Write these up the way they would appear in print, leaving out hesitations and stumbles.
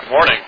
Good morning.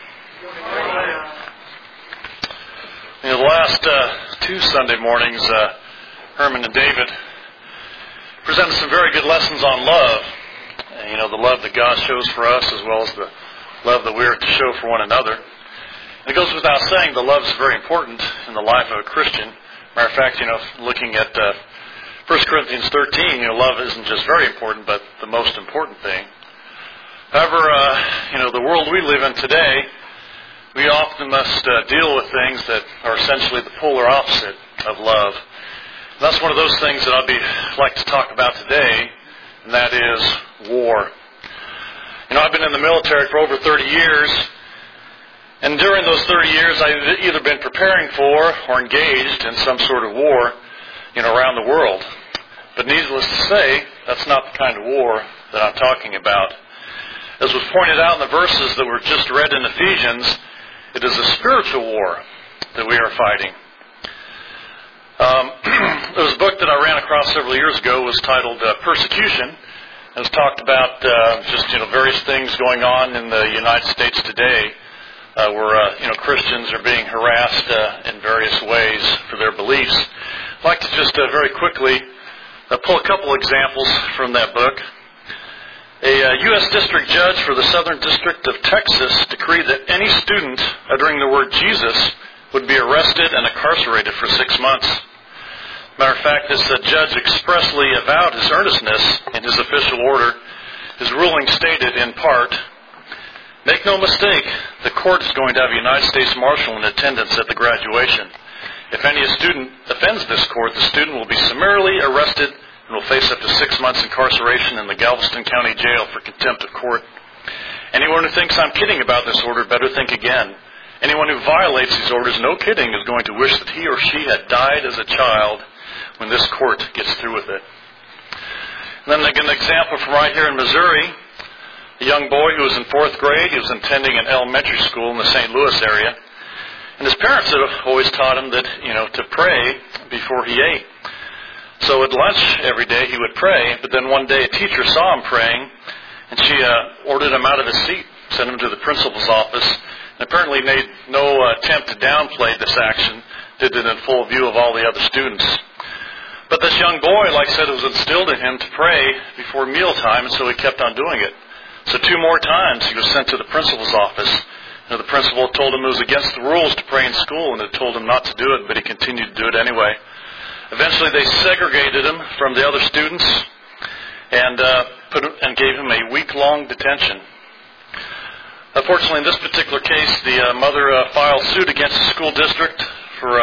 The last two Sunday mornings, Herman and David presented some very good lessons on love. The love that God shows for us as well as the love that we are to show for one another. And it goes without saying that love is very important in the life of a Christian. Matter of fact, looking at 1 Corinthians 13, love isn't just very important, but the most important thing. However, the world we live in today, we often must deal with things that are essentially the polar opposite of love. And that's one of those things that I'd like to talk about today, and that is war. I've been in the military for over 30 years, and during those 30 years I've either been preparing for or engaged in some sort of war, around the world. But needless to say, that's not the kind of war that I'm talking about. As was pointed out in the verses that were just read in Ephesians, it is a spiritual war that we are fighting. There was a book that I ran across several years ago. Was titled Persecution. It was talked about various things going on in the United States today where Christians are being harassed in various ways for their beliefs. I'd like to just very quickly pull a couple examples from that book. A U.S. District Judge for the Southern District of Texas decreed that any student uttering the word Jesus would be arrested and incarcerated for 6 months. Matter of fact, this judge expressly avowed his earnestness in his official order. His ruling stated, in part, "Make no mistake, the court is going to have a United States Marshal in attendance at the graduation. If any student offends this court, the student will be summarily arrested and will face up to 6 months incarceration in the Galveston County Jail for contempt of court. Anyone who thinks I'm kidding about this order better think again. Anyone who violates these orders, no kidding, is going to wish that he or she had died as a child when this court gets through with it." And then again, an example from right here in Missouri. A young boy who was in 4th grade, he was attending an elementary school in the St. Louis area. And his parents had always taught him that, to pray before he ate. So at lunch every day he would pray, but then one day a teacher saw him praying, and she ordered him out of his seat, sent him to the principal's office, and apparently made no attempt to downplay this action, did it in full view of all the other students. But this young boy, like I said, it was instilled in him to pray before mealtime, and so he kept on doing it. So 2 more times he was sent to the principal's office. The principal told him it was against the rules to pray in school, and had told him not to do it, but he continued to do it anyway. Eventually, they segregated him from the other students and gave him a week-long detention. Unfortunately, in this particular case, the mother filed suit against the school district for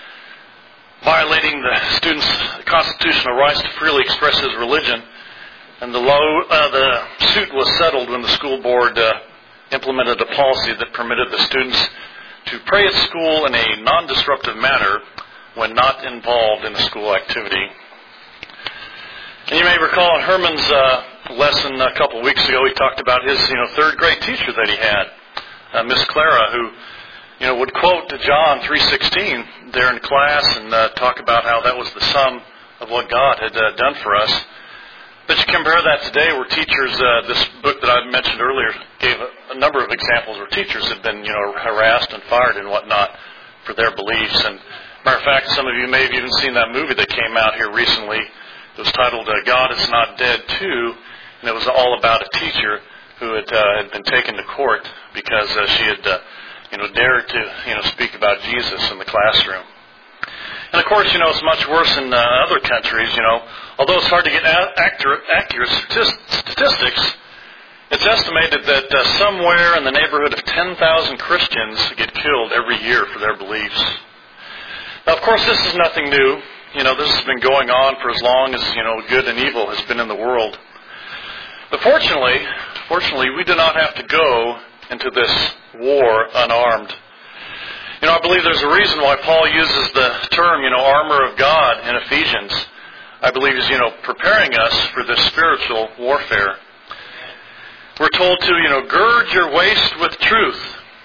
violating the student's constitutional rights to freely express his religion, and the suit was settled when the school board implemented a policy that permitted the students to pray at school in a non-disruptive manner when not involved in a school activity. And you may recall in Herman's lesson a couple of weeks ago, he talked about his 3rd grade teacher that he had, Miss Clara, who would quote John 3:16 there in class and talk about how that was the sum of what God had done for us. But you compare that today where teachers, this book that I mentioned earlier gave a number of examples where teachers have been harassed and fired and whatnot for their beliefs. And matter of fact, some of you may have even seen that movie that came out here recently. It was titled God Is Not Dead 2, and it was all about a teacher who had been taken to court because she had dared to speak about Jesus in the classroom. And of course, it's much worse in other countries. Although it's hard to get accurate statistics, it's estimated that somewhere in the neighborhood of 10,000 Christians get killed every year for their beliefs. Now, of course, this is nothing new. This has been going on for as long as, good and evil has been in the world. But fortunately, we do not have to go into this war unarmed. I believe there's a reason why Paul uses the term, armor of God in Ephesians. I believe he's, preparing us for this spiritual warfare. We're told to, gird your waist with truth.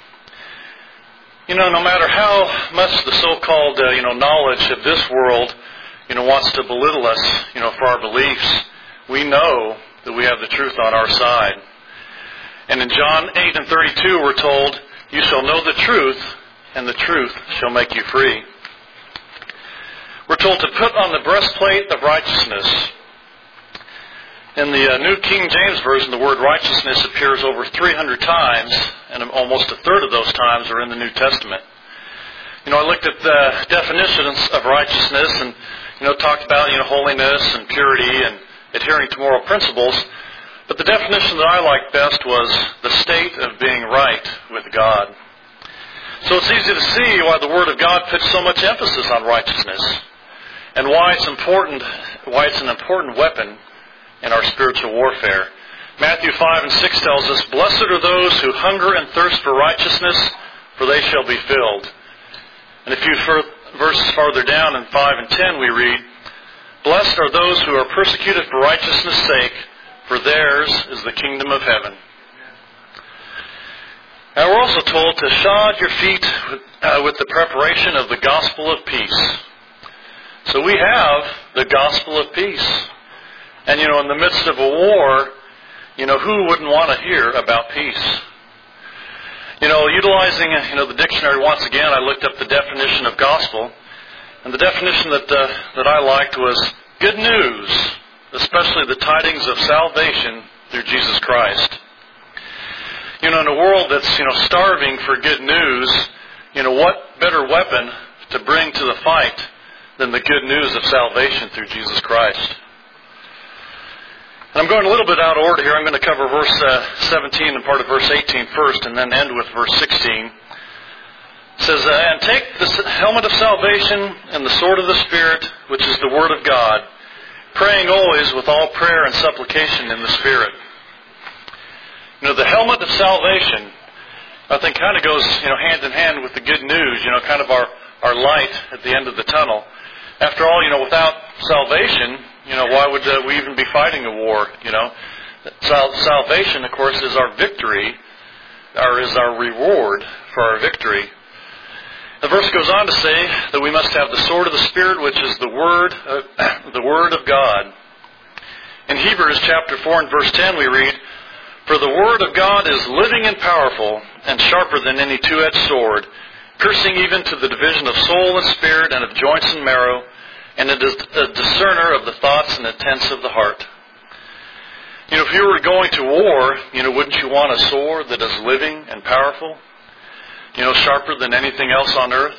No matter how much the so-called, knowledge of this world, wants to belittle us, for our beliefs, we know that we have the truth on our side. And in John 8 and 32, we're told, "You shall know the truth, and the truth shall make you free." We're told to put on the breastplate of righteousness. In the New King James Version, the word righteousness appears over 300 times, and almost a third of those times are in the New Testament. I looked at the definitions of righteousness and, talked about, holiness and purity and adhering to moral principles. But the definition that I liked best was the state of being right with God. So it's easy to see why the Word of God puts so much emphasis on righteousness and why it's an important weapon in our spiritual warfare. Matthew 5 and 6 tells us, "Blessed are those who hunger and thirst for righteousness, for they shall be filled." And a few verses farther down in 5 and 10 we read, "Blessed are those who are persecuted for righteousness' sake, for theirs is the kingdom of heaven." Now we're also told to shod your feet with the preparation of the gospel of peace. So we have the gospel of peace. And in the midst of a war, who wouldn't want to hear about peace? Utilizing the dictionary once again, I looked up the definition of gospel, and the definition that I liked was good news, especially the tidings of salvation through Jesus Christ. In a world that's starving for good news, what better weapon to bring to the fight than the good news of salvation through Jesus Christ? And I'm going a little bit out of order here. I'm going to cover verse 17 and part of verse 18 first, and then end with verse 16. It says, "And take the helmet of salvation and the sword of the Spirit, which is the Word of God, praying always with all prayer and supplication in the Spirit." The helmet of salvation, I think, kind of goes hand in hand with the good news, kind of our light at the end of the tunnel. After all, without salvation, why would we even be fighting a war? Salvation, of course, is our victory, or is our reward for our victory. The verse goes on to say that we must have the sword of the Spirit, which is the Word of God. In Hebrews chapter 4 and verse 10 we read, "For the Word of God is living and powerful, and sharper than any two-edged sword, piercing even to the division of soul and spirit and of joints and marrow, and it is a discerner of the thoughts and intents of the heart." If you were going to war, wouldn't you want a sword that is living and powerful? Sharper than anything else on earth?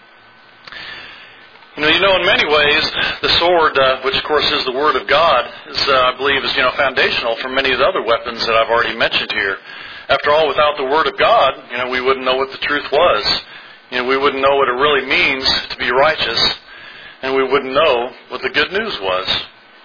In many ways, the sword, which of course is the Word of God, I believe is foundational for many of the other weapons that I've already mentioned here. After all, without the Word of God, we wouldn't know what the truth was. We wouldn't know what it really means to be righteous, and we wouldn't know what the good news was.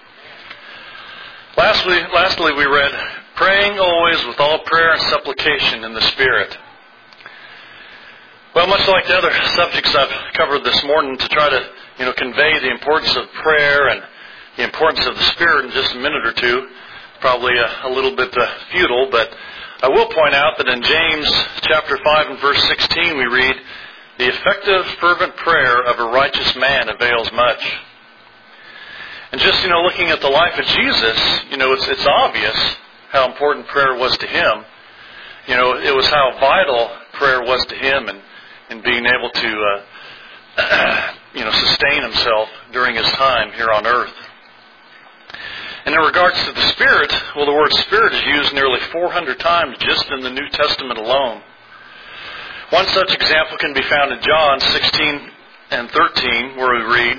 Lastly, we read, "Praying always with all prayer and supplication in the Spirit." Well, much like the other subjects I've covered this morning, to try to convey the importance of prayer and the importance of the Spirit in just a minute or two, probably a little bit futile, but I will point out that in James chapter 5 and verse 16 we read, "The effective, fervent prayer of a righteous man avails much." And just, looking at the life of Jesus, it's obvious how important prayer was to him. It was how vital prayer was to him and being able to, sustain himself during his time here on earth. And in regards to the Spirit, well, the word Spirit is used nearly 400 times just in the New Testament alone. One such example can be found in John 16 and 13, where we read,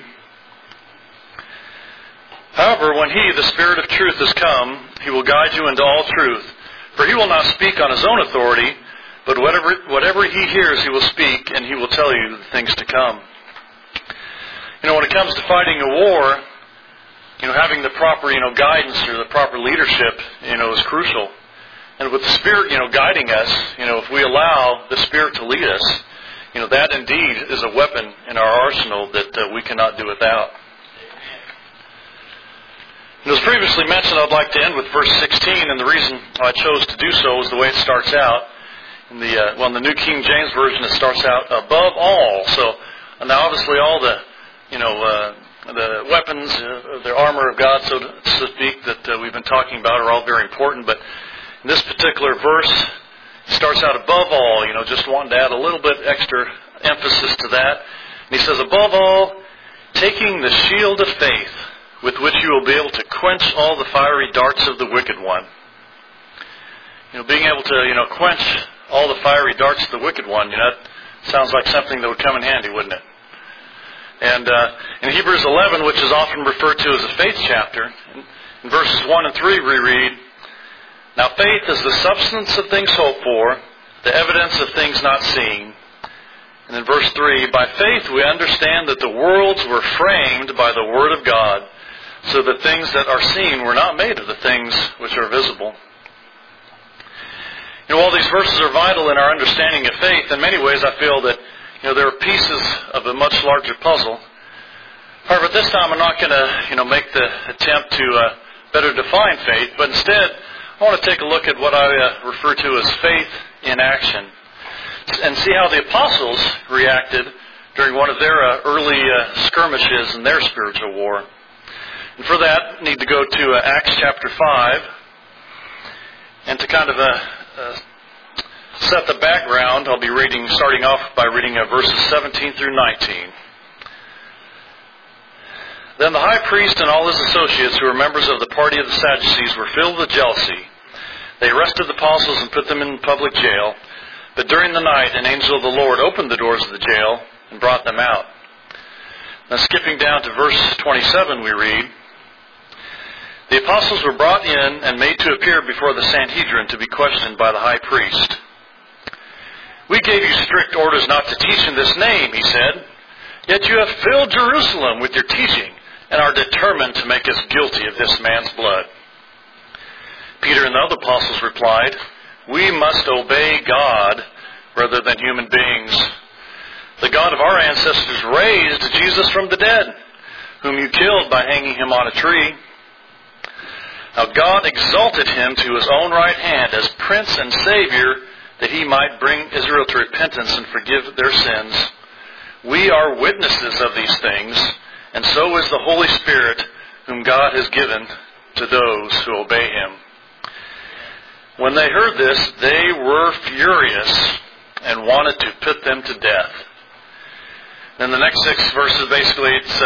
"However, when He, the Spirit of truth, has come, He will guide you into all truth. For He will not speak on His own authority, but whatever He hears He will speak, and He will tell you the things to come." When it comes to fighting a war, having the proper, guidance or the proper leadership, is crucial. And with the Spirit, guiding us, if we allow the Spirit to lead us, that indeed is a weapon in our arsenal that we cannot do without. And as previously mentioned, I'd like to end with verse 16, and the reason I chose to do so is the way it starts out. In the New King James Version, it starts out, "above all." So, now obviously all the weapons, the armor of God, so to speak, that we've been talking about are all very important. But, In this particular verse, it starts out above all, just wanting to add a little bit extra emphasis to that. And he says, above all, taking the shield of faith, with which you will be able to quench all the fiery darts of the wicked one. Being able to, quench all the fiery darts of the wicked one, that sounds like something that would come in handy, wouldn't it? And in Hebrews 11, which is often referred to as a faith chapter, in verses 1 and 3 we read, now faith is the substance of things hoped for, the evidence of things not seen. And in verse 3, by faith we understand that the worlds were framed by the Word of God, so that things that are seen were not made of the things which are visible. While these verses are vital in our understanding of faith, in many ways I feel that there are pieces of a much larger puzzle. However, at this time I'm not going to make the attempt to better define faith, but instead I want to take a look at what I refer to as faith in action, and see how the apostles reacted during one of their early skirmishes in their spiritual war. And for that, I need to go to Acts chapter 5, and to kind of set the background, I'll be starting off by reading verses 17 through 19. Then the high priest and all his associates, who were members of the party of the Sadducees, were filled with jealousy. They arrested the apostles and put them in public jail. But during the night, an angel of the Lord opened the doors of the jail and brought them out. Now, skipping down to verse 27, we read, the apostles were brought in and made to appear before the Sanhedrin to be questioned by the high priest. We gave you strict orders not to teach in this name, he said. Yet you have filled Jerusalem with your teaching and are determined to make us guilty of this man's blood. Peter and the other apostles replied, we must obey God rather than human beings. The God of our ancestors raised Jesus from the dead, whom you killed by hanging him on a tree. Now God exalted him to his own right hand as Prince and Savior, that he might bring Israel to repentance and forgive their sins. We are witnesses of these things, and so is the Holy Spirit, whom God has given to those who obey him. When they heard this, they were furious and wanted to put them to death. Then the next 6 verses, basically, it's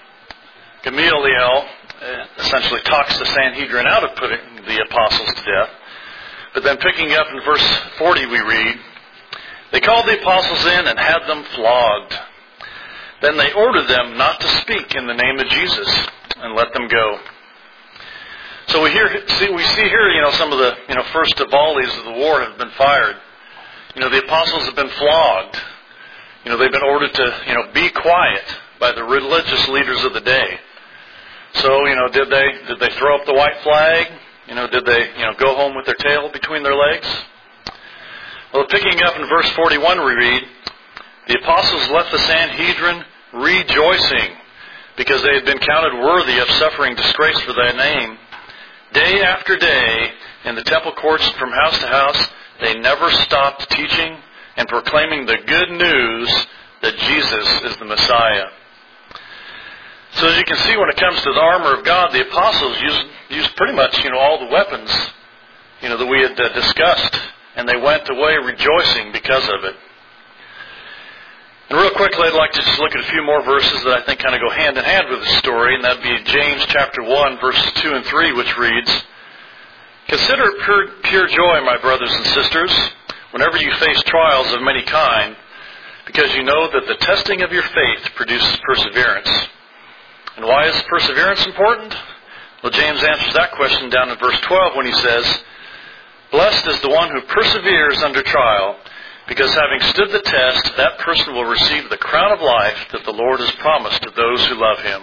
Gamaliel essentially talks the Sanhedrin out of putting the apostles to death. But then picking up in verse 40 we read, they called the apostles in and had them flogged. Then they ordered them not to speak in the name of Jesus and let them go. So we see here, some of the, first volleys of the war have been fired. The apostles have been flogged. They've been ordered to, be quiet by the religious leaders of the day. So, did they throw up the white flag? Did they, go home with their tail between their legs? Well, picking up in verse 41 we read, the apostles left the Sanhedrin rejoicing because they had been counted worthy of suffering disgrace for thy name. Day after day, in the temple courts and from house to house, they never stopped teaching and proclaiming the good news that Jesus is the Messiah. So as you can see, when it comes to the armor of God, the apostles used pretty much, all the weapons, that we had discussed, and they went away rejoicing because of it. And real quickly, I'd like to just look at a few more verses that I think kind of go hand in hand with the story, and that'd be James chapter 1, verses 2 and 3, which reads, consider it pure joy, my brothers and sisters, whenever you face trials of many kind, because you know that the testing of your faith produces perseverance. And why is perseverance important? Well, James answers that question down in verse 12 when he says, blessed is the one who perseveres under trial, because having stood the test, that person will receive the crown of life that the Lord has promised to those who love him.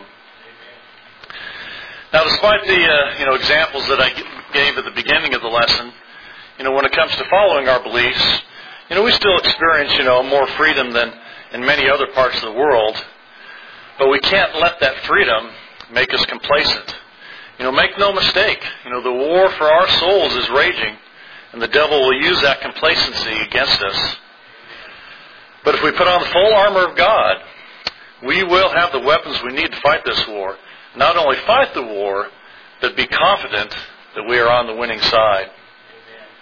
Now, despite the examples that I gave at the beginning of the lesson, when it comes to following our beliefs, we still experience more freedom than in many other parts of the world. But we can't let that freedom make us complacent. Make no mistake, the war for our souls is raging, and the devil will use that complacency against us. But if we put on the full armor of God, we will have the weapons we need to fight this war. Not only fight the war, but be confident that we are on the winning side.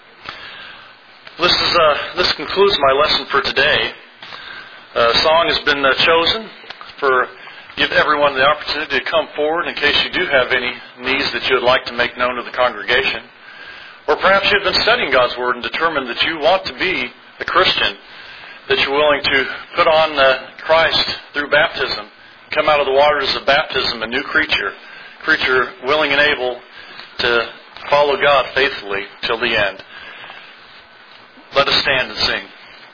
This concludes my lesson for today. A song has been chosen for give everyone the opportunity to come forward in case you do have any needs that you would like to make known to the congregation. Or perhaps you've been studying God's Word and determined that you want to be a Christian, that you're willing to put on Christ through baptism, come out of the waters of baptism a new creature willing and able to follow God faithfully till the end. Let us stand and sing.